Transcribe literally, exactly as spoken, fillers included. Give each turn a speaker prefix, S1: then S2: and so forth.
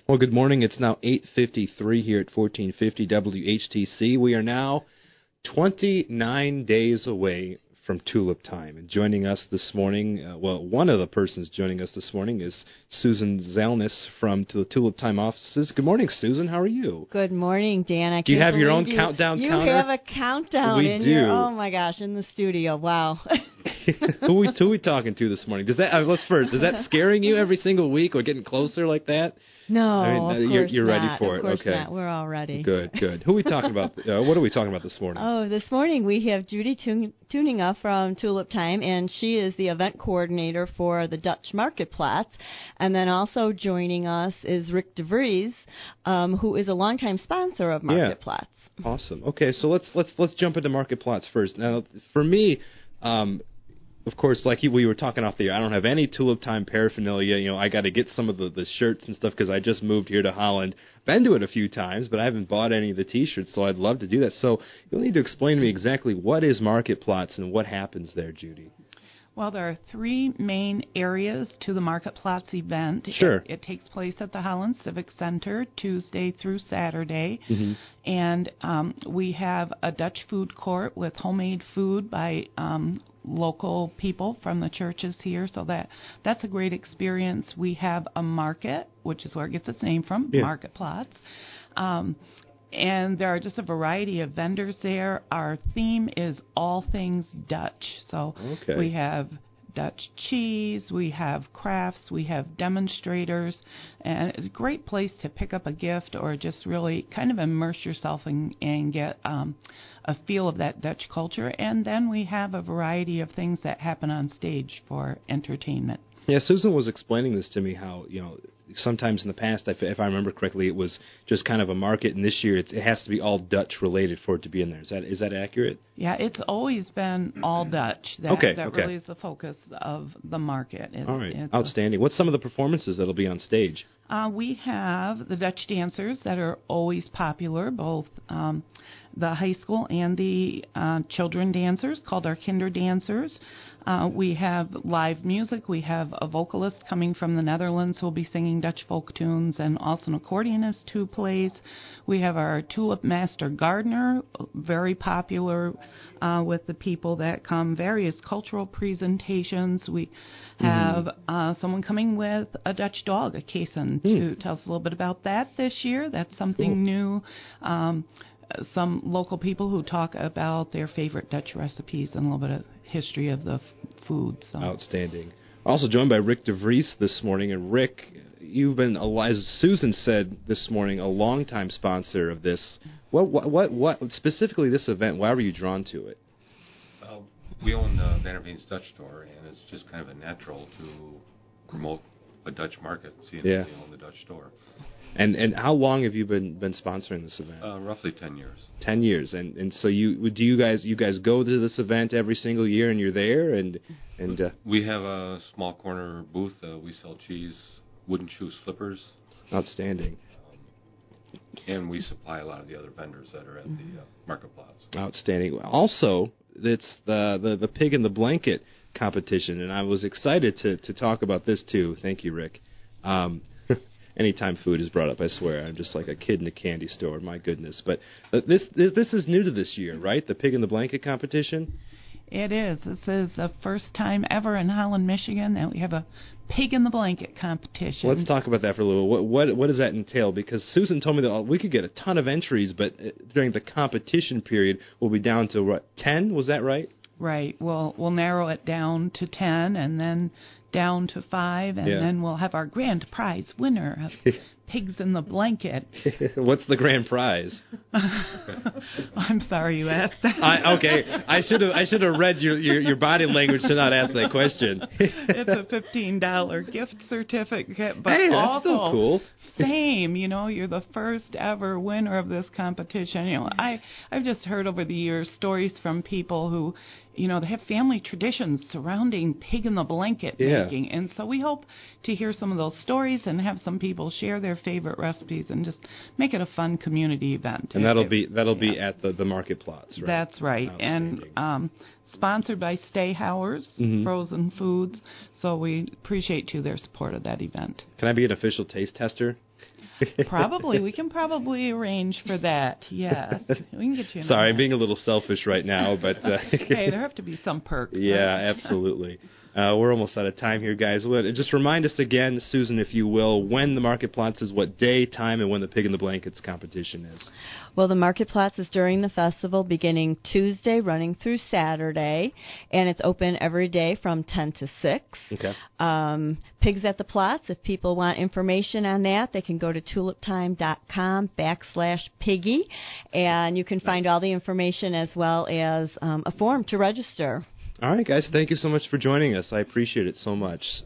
S1: Well, good morning. It's now eight fifty-three here at fourteen fifty W H T C. We are now twenty-nine days away from Tulip Time. And joining us this morning, uh, well, one of the persons joining us this morning is Susan Zelnis from the Tulip Time offices. Good morning, Susan. How are you?
S2: Good morning, Dan. I
S1: do you
S2: can't
S1: have your own
S2: you,
S1: countdown
S2: you
S1: counter?
S2: You have a countdown
S1: we
S2: in
S1: do.
S2: your, oh my gosh, in the studio. Wow.
S1: who, we, who are we talking to this morning? Does that, uh, let's first, is that scaring you every single week or getting closer like that?
S2: No,
S1: I mean,
S2: of
S1: you're,
S2: course
S1: you're
S2: not.
S1: ready for
S2: of
S1: it.
S2: Course
S1: okay.
S2: Not. We're all ready.
S1: Good, good. Who are we talking about? Uh, what are we talking about this morning?
S2: Oh, this morning we have Judy Tun- Tuninga from Tulip Time, and she is the event coordinator for the Dutch Marketplaats. And then also joining us is Rick DeVries, um, who is a longtime sponsor of Marketplaats.
S1: Yeah. Awesome. Okay, so let's let's let's jump into Marketplaats first. Now, for me. Um, Of course, like we were talking off the air, I don't have any Tulip Time paraphernalia. You know, I got to get some of the, the shirts and stuff because I just moved here to Holland. Been to it a few times, but I haven't bought any of the T-shirts, so I'd love to do that. So you'll need to explain to me exactly what is Marketplaats and what happens there, Judy.
S3: Well, there are three main areas to the Marketplaats event.
S1: Sure.
S3: It, it takes place at the Holland Civic Center Tuesday through Saturday.
S1: Mm-hmm.
S3: And um, we have a Dutch food court with homemade food by um, local people from the churches here. So that that's a great experience. We have a market, which is where it gets its name from,
S1: yeah.
S3: Marketplaats. Um, And there are just a variety of vendors there. Our theme is all things Dutch. So
S1: okay.
S3: we have Dutch cheese, we have crafts, we have demonstrators, and it's a great place to pick up a gift or just really kind of immerse yourself and, and get um, a feel of that Dutch culture. And then we have a variety of things that happen on stage for entertainment.
S1: Yeah, Susan was explaining this to me, how, you know, sometimes in the past, if I remember correctly, it was just kind of a market, and this year it's, it has to be all Dutch related for it to be in there. Is that is that accurate?
S3: Yeah, it's always been all Dutch. That,
S1: okay,
S3: that
S1: okay.
S3: really is the focus of the market. It,
S1: all right, outstanding. A, What's some of the performances that'll be on stage?
S3: Uh, we have the Dutch dancers that are always popular, both um, the high school and the uh, children dancers, called our Kinder Dancers. Uh, we have live music. We have a vocalist coming from the Netherlands who will be singing Dutch folk tunes, and also an accordionist who plays. We have our Tulip Master Gardener, very popular uh, with the people that come, various cultural presentations. We have mm-hmm. uh, someone coming with a Dutch dog, a Kaysen, mm. to tell us a little bit about that this year. That's something cool. new. Um, some local people who talk about their favorite Dutch recipes and a little bit of history of the f- food. So.
S1: Outstanding. Also joined by Rick DeVries this morning. And Rick, you've been, as Susan said this morning, a longtime sponsor of this. What, what, what, what specifically this event? Why were you drawn to it?
S4: Uh, we own uh, Vanderveen's Dutch store, and it's just kind of a natural to promote a Dutch market, seeing
S1: yeah.
S4: as we own the Dutch store.
S1: And and how long have you been, been sponsoring this event?
S4: Uh, roughly ten years.
S1: Ten years, and and so you do you guys you guys go to this event every single year, and you're there, and and uh,
S4: we have a small corner booth. Uh, we sell cheese, wooden shoe slippers.
S1: Outstanding.
S4: Um, and we supply a lot of the other vendors that are at the uh, Marketplaats.
S1: Outstanding. Also, it's the, the the pig in the blanket competition, and I was excited to to talk about this too. Thank you, Rick. Um, Anytime food is brought up, I swear, I'm just like a kid in a candy store. My goodness. But uh, this, this this is new to this year, right? The Pig in the Blanket competition?
S3: It is. This is the first time ever in Holland, Michigan, that we have a Pig in the Blanket competition.
S1: Let's talk about that for a little. What what, what does that entail? Because Susan told me that we could get a ton of entries, but during the competition period, we'll be down to, what, ten? Was that right?
S3: Right. We'll, we'll narrow it down to ten, and then down to five, and
S1: yeah.
S3: then we'll have our grand prize winner of Pigs in the Blanket.
S1: What's the grand prize?
S3: I'm sorry you asked that.
S1: I, okay, I should have I should have read your, your, your body language to not ask that question.
S3: It's a fifteen dollars gift certificate, but
S1: hey, that's
S3: also
S1: still cool.
S3: fame. You know, you're the first ever winner of this competition. You know, I I've just heard over the years stories from people who, you know, they have family traditions surrounding pig in the blanket
S1: yeah.
S3: making, and so we hope to hear some of those stories and have some people share their favorite recipes and just make it a fun community event.
S1: And that'll
S3: it,
S1: be that'll
S3: yeah.
S1: be at the the Marketplaats, right?
S3: That's right, and um, sponsored by Stayhowers
S1: mm-hmm.
S3: Frozen Foods. So we appreciate too their support of that event.
S1: Can I be an official taste tester?
S3: Probably. We can probably arrange for that, yes. We can get you in
S1: Sorry,
S3: on
S1: I'm being a little selfish right now, but... Uh,
S3: hey, there have to be some perks.
S1: Yeah,
S3: right?
S1: absolutely. Uh, we're almost out of time here, guys. Well, just remind us again, Susan, if you will, when the Market Plots is, what day, time, and when the Pig in the Blankets competition is.
S2: Well, the Market Plots is during the festival, beginning Tuesday, running through Saturday, and it's open every day from ten to six.
S1: Okay.
S2: Um, Pigs at the Plots, if people want information on that, they can go to tuliptime.com backslash piggy, and you can find all the information as well as um, a form to register.
S1: All right, guys. Thank you so much for joining us. I appreciate it so much.